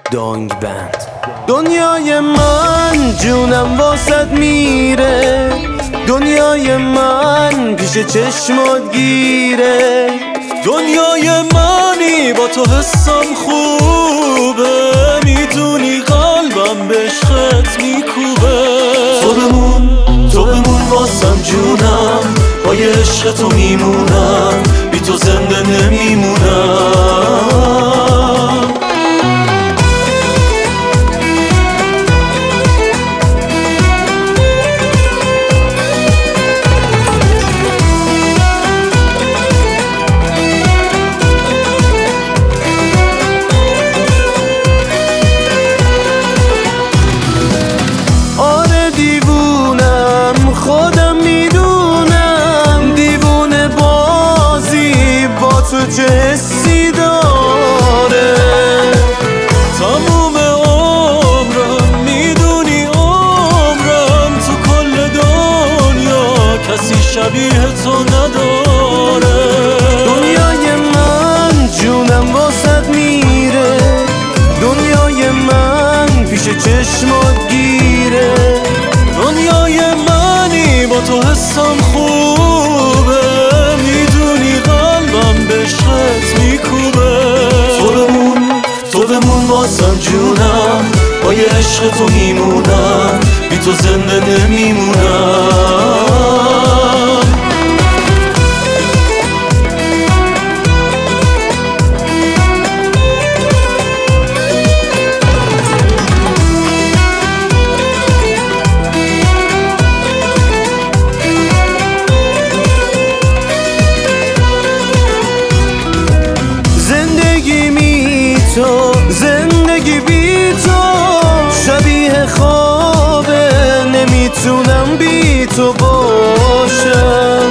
دانگ بند. دنیای من جونم واسد میره، دنیای من پیش چشمات گیره. دنیای منی با تو حسم خوبه، میدونی قلبم به عشقت میکوبه. تو بمون واسم جونم، با یه عشق تو میمونم، بی تو زنده نمیمونم. تو چه حسی داره؟ تموم عمرم میدونی عمرم، تو کل دنیا کسی شبیه تو نداره. دنیای من جونم واسد میره، دنیای من پیش چشمات گیره. دنیای منی با تو حسم خوبه، میدونی قلبم به عشقت میکوبه. تو بمون واسم جونم، با یه عشق تو میمونم، بی تو زنده نمیمونم. زندگی بی تو شبیه خوابه، نمیتونم بی تو باشم.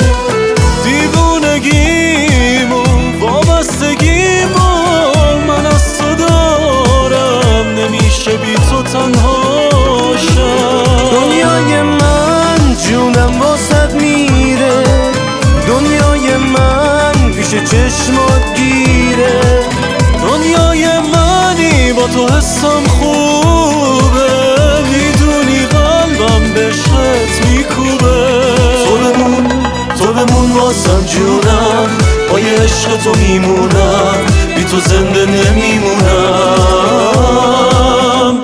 دیوونگیمو وابستگیمو من از تو دارم، نمیشه بی تو تنهاشم. دنیای من جونم واسد میره، دنیای من پیش چشمات گیره. دنیای منی با تو حسم خوبه، میدونی قلبم به عشقت میکوبه. تو بمون واسم جونم، با یه عشق تو میمونم، بی تو زنده نمیمونم.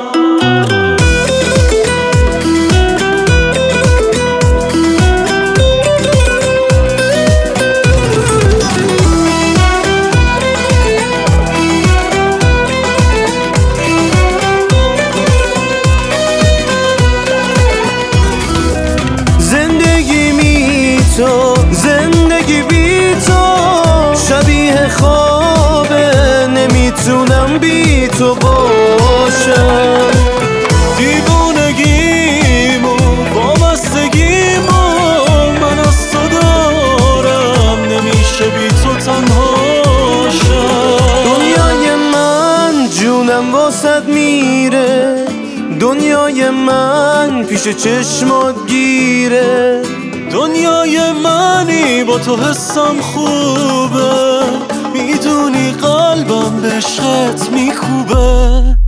زندگی بی تو شبیه خوابه، نمیتونم بی تو باشم. دیوونگیمو وابستگیمو من از تو دارم، نمیشه بی تو تنهاشم. دنیای من جونم واسد میره، دنیای من پیش چشمات گیره. دنیای منی با تو حسم خوبه، میدونی قلبم به عشقت میکوبه.